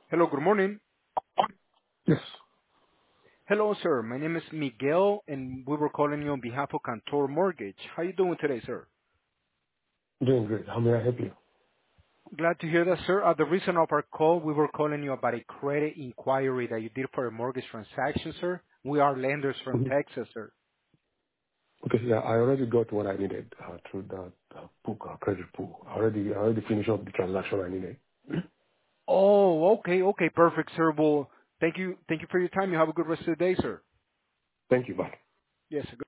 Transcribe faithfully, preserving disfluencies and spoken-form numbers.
Hello, good morning. Yes, Hello, sir. My name is Miguel, and we were calling you on behalf of Cantor Mortgage. How you doing today, sir? doing great. How may I help you? Glad to hear that, sir. Uh, the reason of our call, we were calling you about a credit inquiry that you did for a mortgage transaction, sir. We are lenders from Mhm. Texas, sir. Okay, yeah, I already got what I needed uh, through that uh, book, uh, credit pool. I already, I already finished up the transaction I needed. Oh, okay, okay, perfect, sir. Well, thank you, thank you for your time. You have a good rest of the day, sir. Thank you. Bye. Yes, sir.